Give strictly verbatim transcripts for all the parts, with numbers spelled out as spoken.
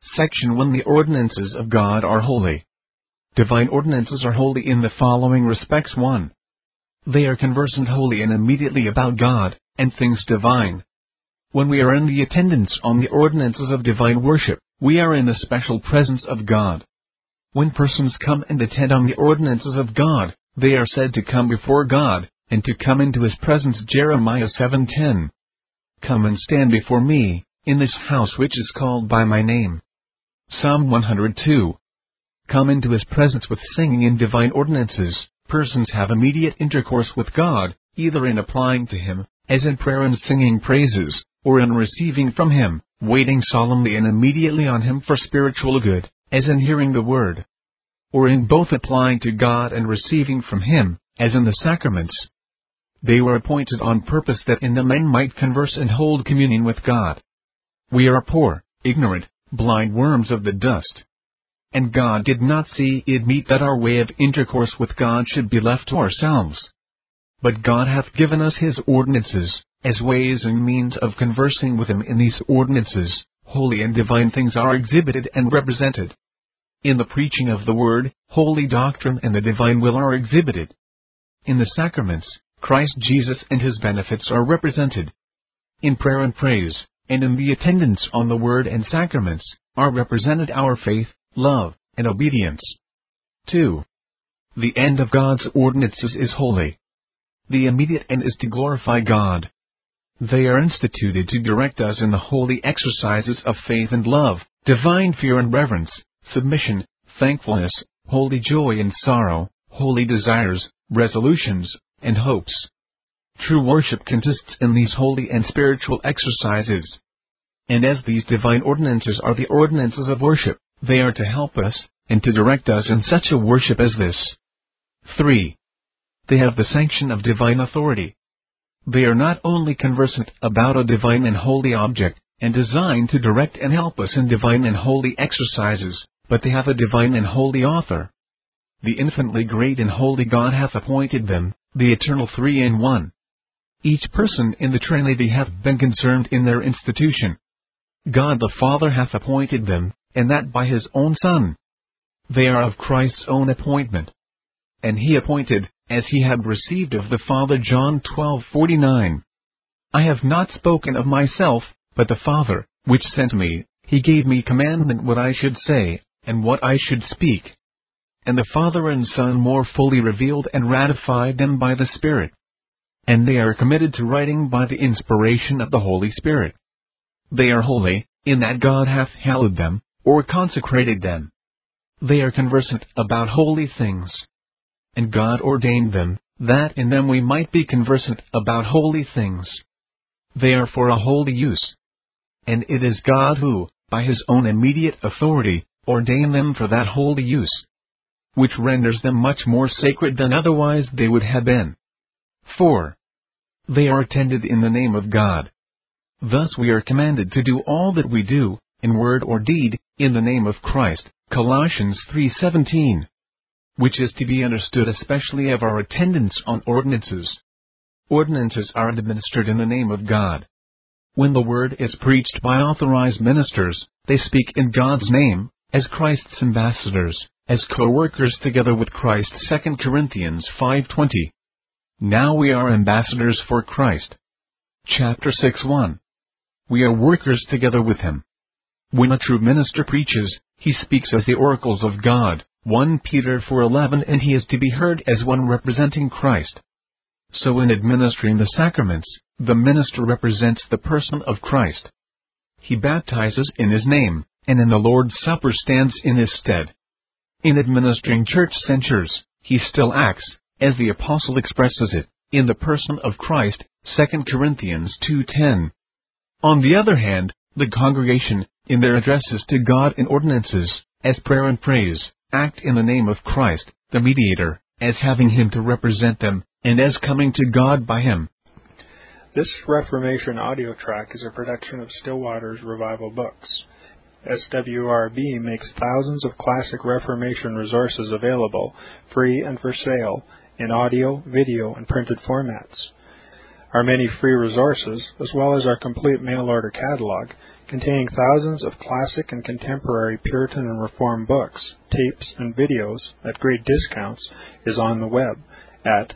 Section one. The ordinances of God are holy. Divine ordinances are holy in the following respects. one. They are conversant wholly and immediately about God, and things divine. When we are in the attendance on the ordinances of divine worship, we are in the special presence of God. When persons come and attend on the ordinances of God, they are said to come before God, and to come into His presence. Jeremiah seven ten. Come and stand before me, in this house which is called by my name. Psalm one hundred two. Come into His presence with singing and divine ordinances. Persons have immediate intercourse with God, either in applying to Him, as in prayer and singing praises, or in receiving from Him, waiting solemnly and immediately on Him for spiritual good, as in hearing the Word. Or in both applying to God and receiving from Him, as in the sacraments. They were appointed on purpose that in them men might converse and hold communion with God. We are poor, ignorant, blind worms of the dust. And God did not see it meet that our way of intercourse with God should be left to ourselves. But God hath given us His ordinances, as ways and means of conversing with Him. In these ordinances, holy and divine things are exhibited and represented. In the preaching of the Word, holy doctrine and the divine will are exhibited. In the sacraments, Christ Jesus and His benefits are represented. In prayer and praise, and in the attendance on the Word and sacraments, are represented our faith, love, and obedience. two. The end of God's ordinances is holy. The immediate end is to glorify God. They are instituted to direct us in the holy exercises of faith and love, divine fear and reverence, submission, thankfulness, holy joy and sorrow, holy desires, resolutions, and hopes. True worship consists in these holy and spiritual exercises. And as these divine ordinances are the ordinances of worship, they are to help us, and to direct us in such a worship as this. three. They have the sanction of divine authority. They are not only conversant about a divine and holy object, and designed to direct and help us in divine and holy exercises, but they have a divine and holy author. The infinitely great and holy God hath appointed them, the eternal three in one. Each person in the Trinity hath been concerned in their institution. God the Father hath appointed them, and that by His own Son. They are of Christ's own appointment. And He appointed, as He had received of the Father. John twelve forty-nine. I have not spoken of myself, but the Father, which sent me, He gave me commandment what I should say, and what I should speak. And the Father and Son more fully revealed and ratified them by the Spirit. And they are committed to writing by the inspiration of the Holy Spirit. They are holy, in that God hath hallowed them, or consecrated them. They are conversant about holy things. And God ordained them, that in them we might be conversant about holy things. They are for a holy use. And it is God who, by His own immediate authority, ordained them for that holy use, which renders them much more sacred than otherwise they would have been. four. They are attended in the name of God. Thus we are commanded to do all that we do, in word or deed, in the name of Christ, Colossians three seventeen. Which is to be understood especially of our attendance on ordinances. Ordinances are administered in the name of God. When the Word is preached by authorized ministers, they speak in God's name, as Christ's ambassadors, as co-workers together with Christ. Second Corinthians five twenty. Now we are ambassadors for Christ. Chapter six one. We are workers together with Him. When a true minister preaches, he speaks as the oracles of God. First Peter four eleven. And he is to be heard as one representing Christ. So in administering the sacraments, the minister represents the person of Christ. He baptizes in His name, and in the Lord's Supper stands in His stead. In administering church censures, he still acts, as the Apostle expresses it, in the person of Christ. Second Corinthians two ten. On the other hand, the congregation, in their addresses to God in ordinances, as prayer and praise, act in the name of Christ, the mediator, as having Him to represent them, and as coming to God by Him. This Reformation audio track is a production of Stillwater's Revival Books. S W R B makes thousands of classic Reformation resources available, free and for sale, in audio, video, and printed formats. Our many free resources, as well as our complete mail-order catalog, containing thousands of classic and contemporary Puritan and Reformed books, tapes, and videos at great discounts, is on the web at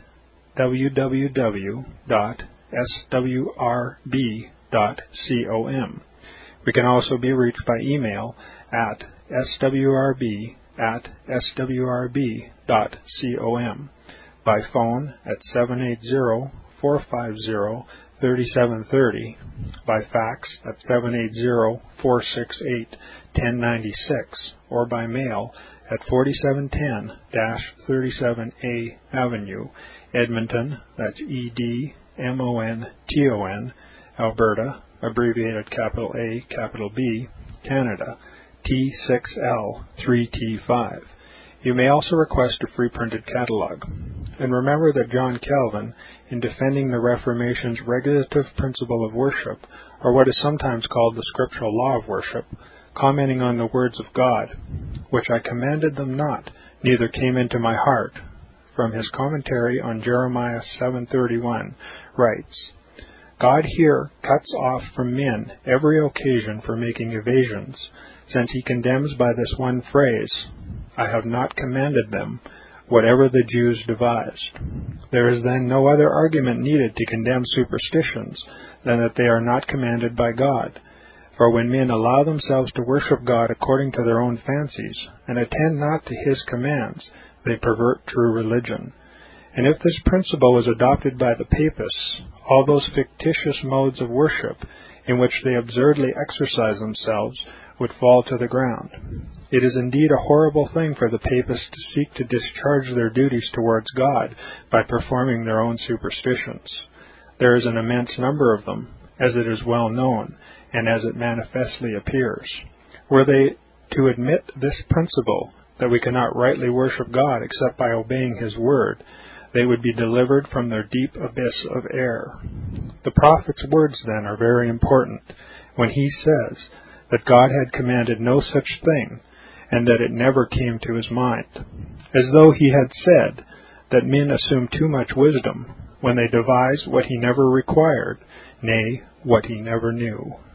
w w w dot s w r b dot com. We can also be reached by email at s w r b at s w r b dot com, by phone at seven eight zero, four five zero, three seven three zero, by fax at seven eight zero, four six eight, one zero nine six, or by mail at forty-seven ten thirty-seven A Avenue, Edmonton, that's E D M O N T O N, Alberta, abbreviated capital A, capital B, Canada, T six L three T five. You may also request a free printed catalog. And remember that John Calvin, in defending the Reformation's regulative principle of worship, or what is sometimes called the scriptural law of worship, commenting on the words of God, which I commanded them not, neither came into my heart, from his commentary on Jeremiah seven thirty-one, writes, God here cuts off from men every occasion for making evasions, since he condemns by this one phrase, I have not commanded them, whatever the Jews devised. There is then no other argument needed to condemn superstitions than that they are not commanded by God. For when men allow themselves to worship God according to their own fancies, and attend not to his commands, they pervert true religion. And if this principle was adopted by the Papists, all those fictitious modes of worship in which they absurdly exercise themselves would fall to the ground. It is indeed a horrible thing for the Papists to seek to discharge their duties towards God by performing their own superstitions. There is an immense number of them, as it is well known, and as it manifestly appears. Were they to admit this principle, that we cannot rightly worship God except by obeying his word, they would be delivered from their deep abyss of error. The prophet's words, then, are very important, when he says that God had commanded no such thing, and that it never came to his mind, as though he had said that men assume too much wisdom when they devise what he never required, nay, what he never knew.